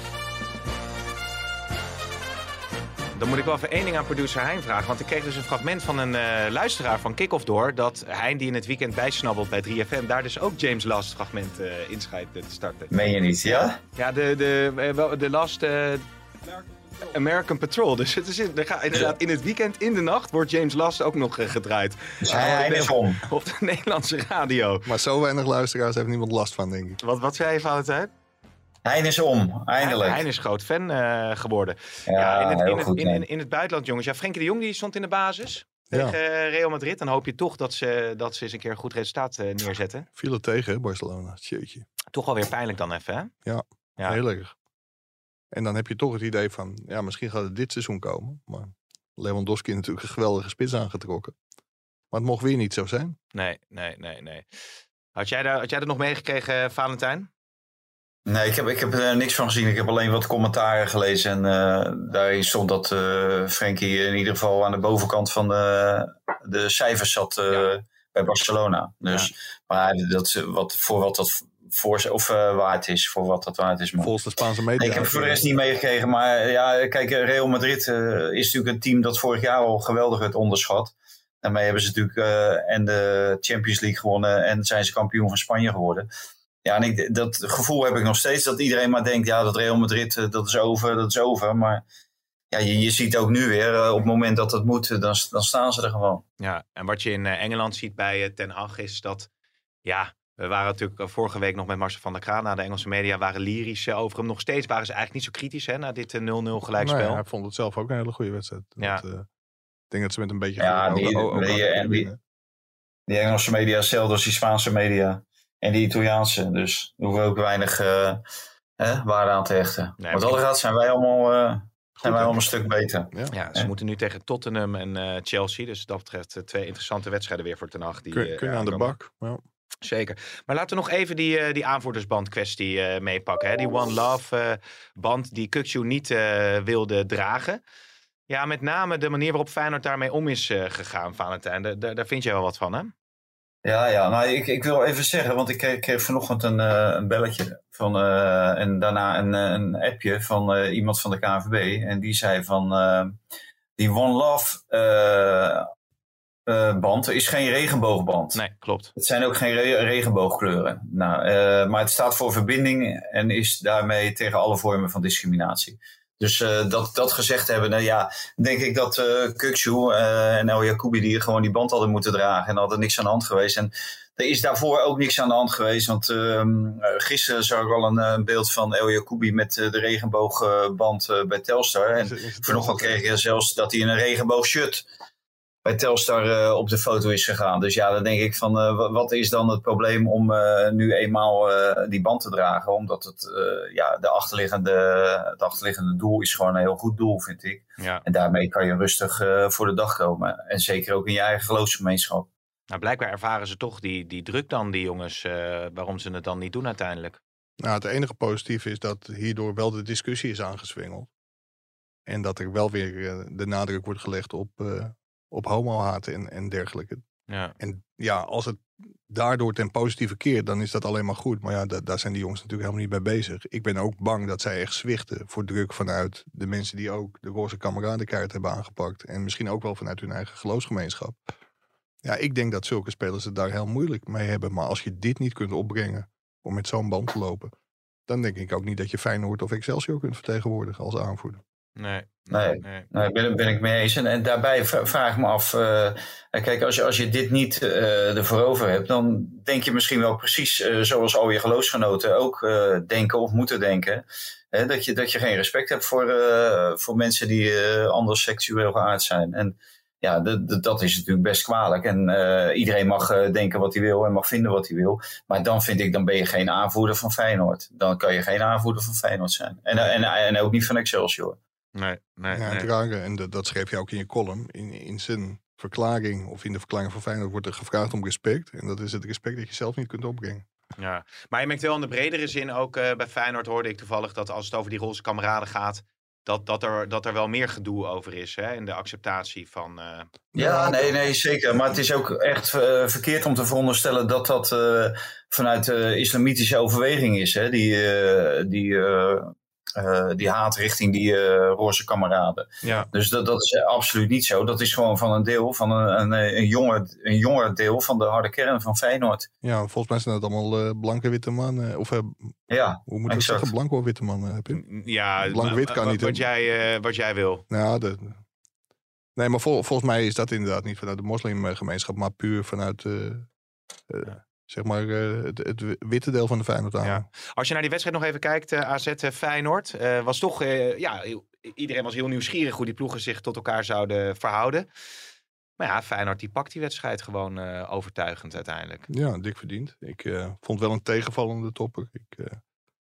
Dan moet ik wel even één ding aan producer Hein vragen. Want ik kreeg dus een fragment van een uh, luisteraar van Kick-Off door. Dat Hein, die in het weekend bijsnabbelt bij drie F M, daar dus ook James Last fragment uh, inschrijft te starten. Meen je niet, ja? Ja, de, de, de, de Last... Uh, American Patrol. Dus het is in, er gaat, inderdaad, in het weekend, in de nacht, wordt James Last ook nog uh, gedraaid. Dus hij, hij is om. Op de Nederlandse radio. Maar zo weinig luisteraars heeft niemand last van, denk ik. Wat, wat zei je, Valentijn? Hein is om, eindelijk. Hein is groot fan uh, geworden. Ja, ja, in, het, heel in, het, goed, in, nee. in, in het buitenland, jongens. Ja, Frenkie de Jong die stond in de basis Ja. tegen uh, Real Madrid. Dan hoop je toch dat ze, dat ze eens een keer een goed resultaat uh, neerzetten. Viel het tegen, hè, Barcelona. Tjeetje. Toch alweer pijnlijk dan even, hè? Ja, Ja. heel erg. En dan heb je toch het idee van, ja, misschien gaat het dit seizoen komen. Maar Lewandowski heeft natuurlijk een geweldige spits aangetrokken. Maar het mocht weer niet zo zijn. Nee, nee, nee, nee. Had jij daar, had jij er nog meegekregen, Valentijn? Nee, ik heb, ik heb er niks van gezien. Ik heb alleen wat commentaren gelezen. En uh, daarin stond dat uh, Frenkie in ieder geval aan de bovenkant van de, de cijfers zat uh, ja. bij Barcelona. Dus, ja. Maar dat, wat, voor wat dat voor, of, uh, waard is, voor wat dat waard is. Maar. Volgens de Spaanse media. Nee, ik heb voor de rest niet meegekregen. Maar ja, kijk, Real Madrid uh, is natuurlijk een team dat vorig jaar al geweldig werd onderschat. Daarmee hebben ze natuurlijk uh, en de Champions League gewonnen en zijn ze kampioen van Spanje geworden. Ja, en ik, dat gevoel heb ik nog steeds dat iedereen maar denkt, ja, dat Real Madrid, uh, dat is over, dat is over. Maar ja, je, je ziet ook nu weer, uh, op het moment dat het moet, dan, dan staan ze er gewoon. Ja, en wat je in uh, Engeland ziet bij uh, Ten Hag is dat, ja, we waren natuurlijk uh, vorige week nog met Marcel van der Kraan, na de Engelse media waren lyrisch uh, over hem. Nog steeds waren ze eigenlijk niet zo kritisch, hè, na dit uh, nul nul gelijkspel. Nee, hij vond het zelf ook een hele goede wedstrijd. Ja. Dat, uh, ik denk dat ze met een beetje... Ja, die, o- o- die, die, die, die Engelse media, hetzelfde als die Spaanse media. En die Italiaanse. Dus daar hoeven we ook weinig uh, eh, waarde aan te hechten. Nee, Wat dat gaat, zijn wij allemaal, uh, zijn wij hè? allemaal een stuk beter. Ja. Ja, ze Ja. moeten nu tegen Tottenham en uh, Chelsea. Dus dat betreft uh, twee interessante wedstrijden weer voor Ten Hag. Die, Kun, uh, kun je aan de aankomen. bak. Ja. Zeker. Maar laten we nog even die, uh, die aanvoerdersband kwestie uh, meepakken. Hè? Die One Love uh, band die Kukçu niet uh, wilde dragen. Ja, met name de manier waarop Feyenoord daarmee om is uh, gegaan, Valentijn. Daar, daar, daar vind je wel wat van, hè? Ja, ja, nou, ik, ik wil even zeggen, want ik kreeg, kreeg vanochtend een, uh, een belletje van, uh, en daarna een, een appje van uh, iemand van de K N V B. En die zei van, uh, die One Love uh, uh, band is geen regenboogband. Nee, klopt. Het zijn ook geen re- regenboogkleuren. Nou, uh, maar het staat voor verbinding en is daarmee tegen alle vormen van discriminatie. Dus uh, dat, dat gezegd hebben, nou ja, denk ik dat uh, Kukçu uh, en El Jacoubi die gewoon die band hadden moeten dragen. En hadden niks aan de hand geweest. En er is daarvoor ook niks aan de hand geweest. Want uh, gisteren zag ik al een, een beeld van El Jacoubi met uh, de regenboogband uh, bij Telstar. En vanochtend kreeg je zelfs dat hij in een regenboogshirt bij Telstar uh, op de foto is gegaan. Dus ja, dan denk ik van, uh, wat is dan het probleem om uh, nu eenmaal uh, die band te dragen? Omdat het, uh, ja, de achterliggende, het achterliggende doel is gewoon een heel goed doel, vind ik. Ja. En daarmee kan je rustig uh, voor de dag komen. En zeker ook in je eigen geloofsgemeenschap. Nou, blijkbaar ervaren ze toch die, die druk dan, die jongens, uh, waarom ze het dan niet doen uiteindelijk. Nou, het enige positieve is dat hierdoor wel de discussie is aangezwengeld. En dat er wel weer uh, de nadruk wordt gelegd op... Uh, op homohaat en, en dergelijke. Ja. En ja, als het daardoor ten positieve keert, dan is dat alleen maar goed. Maar ja, da- daar zijn die jongens natuurlijk helemaal niet mee bezig. Ik ben ook bang dat zij echt zwichten voor druk vanuit de mensen die ook de roze kameradenkaart hebben aangepakt. En misschien ook wel vanuit hun eigen geloofsgemeenschap. Ja, ik denk dat zulke spelers het daar heel moeilijk mee hebben. Maar als je dit niet kunt opbrengen om met zo'n band te lopen, dan denk ik ook niet dat je Feyenoord of Excelsior kunt vertegenwoordigen als aanvoerder. Nee, nee, nee. nee ben, ben ik mee eens. En, en daarbij vraag ik me af, uh, kijk, als je, als je dit niet uh, ervoor over hebt, dan denk je misschien wel precies uh, zoals al je geloofsgenoten ook uh, denken of moeten denken. Hè, dat, je, dat je geen respect hebt voor, uh, voor mensen die uh, anders seksueel geaard zijn. En ja, d- d- dat is natuurlijk best kwalijk. En uh, iedereen mag uh, denken wat hij wil en mag vinden wat hij wil. Maar dan vind ik, dan ben je geen aanvoerder van Feyenoord. Dan kan je geen aanvoerder van Feyenoord zijn. En, uh, en, en ook niet van Excelsior. Nee, nee, ja, nee. Dragen, en dat, dat schreef je ook in je column. In, in zijn verklaring of in de verklaring van Feyenoord wordt er gevraagd om respect. En dat is het respect dat je zelf niet kunt opbrengen. Ja, maar je merkt wel in de bredere zin ook uh, bij Feyenoord hoorde ik toevallig dat als het over die roze kameraden gaat, dat, dat, er, dat er wel meer gedoe over is hè, in de acceptatie van... Uh... Ja, nee, nee, zeker. Maar het is ook echt uh, verkeerd om te veronderstellen dat dat uh, vanuit uh, islamitische overweging is. Hè, die, uh, die uh, uh, die haat richting die uh, roze kameraden. Ja. Dus dat, dat is absoluut niet zo. Dat is gewoon van een deel, van een, een, een, jonger, een jonger deel van de harde kern van Feyenoord. Ja, volgens mij zijn het allemaal uh, blanke witte mannen. Of uh, ja, hoe moet je dat zeggen? Blanke of witte mannen? Heb je? Ja, blank-wit kan wat, niet. Wat jij, uh, wat jij wil. Nou, de, nee, maar vol, volgens mij is dat inderdaad niet vanuit de moslimgemeenschap, maar puur vanuit uh, uh, ja. zeg maar uh, het, het witte deel van de Feyenoord aan. Ja. Als je naar die wedstrijd nog even kijkt, uh, A Z uh, Feyenoord, uh, was toch, uh, ja, heel, iedereen was heel nieuwsgierig hoe die ploegen zich tot elkaar zouden verhouden. Maar ja, Feyenoord die pakt die wedstrijd gewoon uh, overtuigend uiteindelijk. Ja, dik verdiend. Ik uh, vond wel een tegenvallende topper. Ik, uh,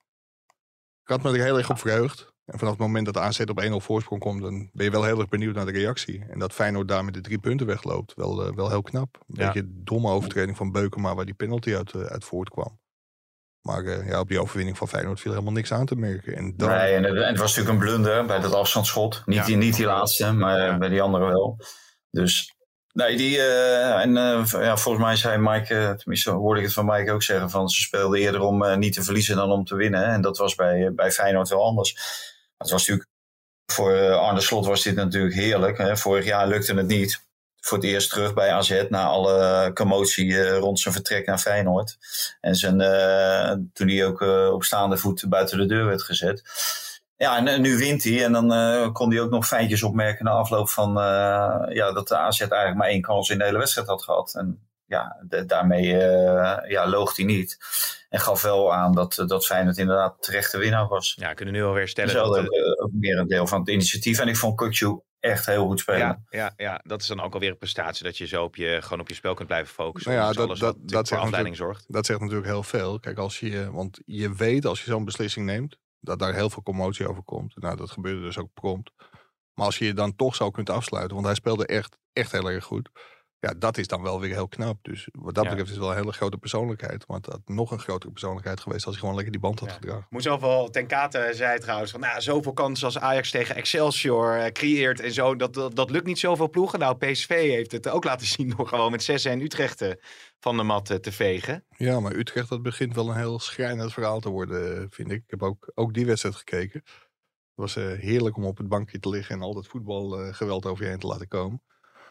ik had me er heel erg op verheugd. En vanaf het moment dat de A Z op één nul voorsprong komt, dan ben je wel heel erg benieuwd naar de reactie. En dat Feyenoord daar met de drie punten wegloopt, wel, uh, wel heel knap. Een ja. beetje domme overtreding van Beukema, waar die penalty uit, uh, uit voortkwam. Maar uh, ja, op die overwinning van Feyenoord viel helemaal niks aan te merken. En dan... Nee, en, en het was natuurlijk een blunder bij dat afstandsschot. Niet, ja. die, niet die laatste, maar ja. bij die andere wel. Dus... Nee, die, uh, en uh, ja, volgens mij zei Mike, uh, tenminste hoorde ik het van Mike ook zeggen, van ze speelden eerder om uh, niet te verliezen dan om te winnen. En dat was bij, uh, bij Feyenoord wel anders. Maar het was natuurlijk, voor uh, Arne Slot was dit natuurlijk heerlijk. Hè? Vorig jaar lukte het niet. Voor het eerst terug bij A Z na alle commotie uh, rond zijn vertrek naar Feyenoord. En zijn, uh, toen hij ook uh, op staande voet buiten de deur werd gezet. Ja, en nu wint hij. En dan uh, kon hij ook nog feitjes opmerken na afloop van uh, ja, dat de A Z eigenlijk maar één kans in de hele wedstrijd had gehad. En ja, de, daarmee uh, ja, loog hij niet. En gaf wel aan dat, dat Feyenoord inderdaad terecht de winnaar was. Ja, kunnen nu alweer stellen. Dus dat ook, uh, ook meer een deel van het initiatief. En ik vond Kukçu echt heel goed spelen. Ja, ja, ja, dat is dan ook alweer een prestatie. Dat je zo op je, gewoon op je spel kunt blijven focussen. Nou ja, dus dat, alles dat, wat dat, voor zegt afleiding zorgt. Dat zegt natuurlijk heel veel. Kijk, als je, want je weet als je zo'n beslissing neemt, dat daar heel veel commotie over komt. Nou, dat gebeurde dus ook prompt. Maar als je je dan toch zo kunt afsluiten, want hij speelde echt, echt heel erg goed. Ja, dat is dan wel weer heel knap. Dus wat dat ja. betreft is het wel een hele grote persoonlijkheid. Maar het had nog een grotere persoonlijkheid geweest als hij gewoon lekker die band had ja. gedragen. Moet zoveel, Ten Kate zei trouwens, van, nou, zoveel kansen als Ajax tegen Excelsior uh, creëert en zo. Dat, dat, dat lukt niet zoveel ploegen. Nou, P S V heeft het ook laten zien door gewoon met zes en Utrecht uh, van de mat uh, te vegen. Ja, maar Utrecht, dat begint wel een heel schrijnend verhaal te worden, vind ik. Ik heb ook, ook die wedstrijd gekeken. Het was uh, heerlijk om op het bankje te liggen en al dat voetbalgeweld uh, over je heen te laten komen.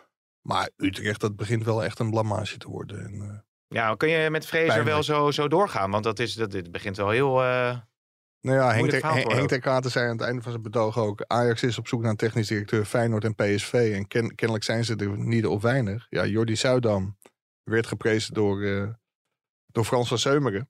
Maar Utrecht, dat begint wel echt een blamage te worden. En, uh, ja, kun je met Fraser wel zo, zo doorgaan? Want dat is, dat, dit begint wel heel... Uh, nou ja, Henk Ten Kate zei aan het einde van zijn betoog ook, Ajax is op zoek naar een technisch directeur, Feyenoord en P S V. En ken, kennelijk zijn ze er niet of weinig. Ja, Jordi Zuidam werd geprezen door, uh, door Frans van Seumeren.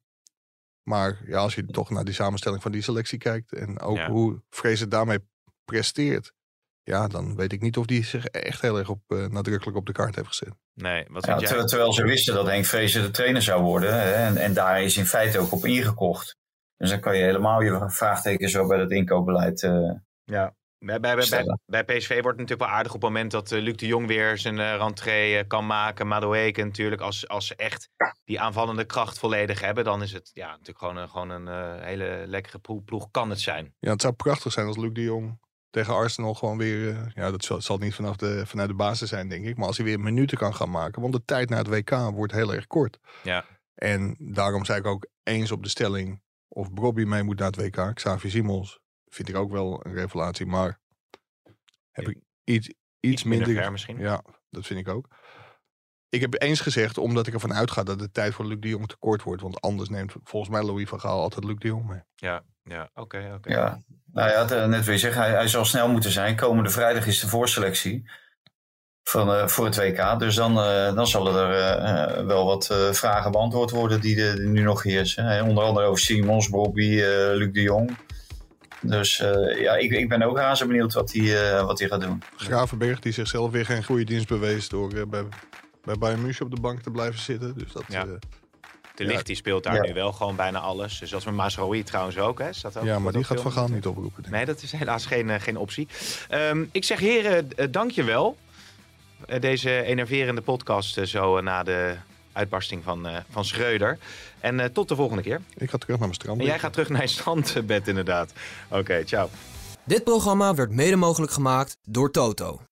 Maar ja, als je toch naar die samenstelling van die selectie kijkt en ook ja. hoe Fraser daarmee presteert, ja, dan weet ik niet of die zich echt heel erg op, uh, nadrukkelijk op de kaart heeft gezet. Nee, wat ja, ter, terwijl ze wisten dat Henk Fraser de trainer zou worden. Hè, en, en daar is in feite ook op ingekocht. Dus dan kan je helemaal je vraagteken zo bij dat inkoopbeleid uh, ja. Bij, bij, bij, bij P S V wordt het natuurlijk wel aardig op het moment dat uh, Luc de Jong weer zijn uh, rentree uh, kan maken. Madueke natuurlijk, als, als ze echt die aanvallende kracht volledig hebben, dan is het ja, natuurlijk gewoon, uh, gewoon een uh, hele lekkere ploeg, ploeg kan het zijn. Ja, het zou prachtig zijn als Luc de Jong tegen Arsenal gewoon weer, uh, ja, dat zal, zal niet vanaf de, vanuit de basis zijn, denk ik. Maar als hij weer minuten kan gaan maken, want de tijd na het W K wordt heel erg kort. Ja. En daarom zei ik ook eens op de stelling of Brobby mee moet naar het W K. Xavier Simons vind ik ook wel een revelatie, maar heb ik iets, iets, iets minder... minder ver misschien. Ja, dat vind ik ook. Ik heb eens gezegd, omdat ik ervan uitga dat de tijd voor Luc de Jong te kort wordt. Want anders neemt volgens mij Louis van Gaal altijd Luc de Jong mee. Ja, ja, oké, okay, oké. Okay. Ja, nou ja, net wil je zeggen, hij, hij zal snel moeten zijn. Komende vrijdag is de voorselectie van, uh, voor het W K. Dus dan, uh, dan zullen er uh, wel wat uh, vragen beantwoord worden die, de, die nu nog heersen. Hè? Onder andere over Simons, Bobby, uh, Luc de Jong. Dus uh, ja, ik, ik ben ook razend benieuwd wat hij uh, wat hij gaat doen. Gravenberg, die zichzelf weer geen goede dienst bewees door uh, bij, bij Bayern München op de bank te blijven zitten. Dus dat, ja. uh, de Ligt, ja. die speelt daar ja. nu wel gewoon bijna alles. Dus als met Mazraoui trouwens ook. Hè, staat ook ja, maar die gaat Van Gaal niet oproepen. Nee, dat is helaas geen, uh, geen optie. Um, ik zeg heren, uh, dank je wel. Uh, deze enerverende podcast uh, zo uh, na de uitbarsting van, uh, van Schreuder. En uh, tot de volgende keer. Ik ga terug naar mijn strand. En jij gaat terug naar je strandbed inderdaad. Oké, okay, ciao. Dit programma werd mede mogelijk gemaakt door Toto.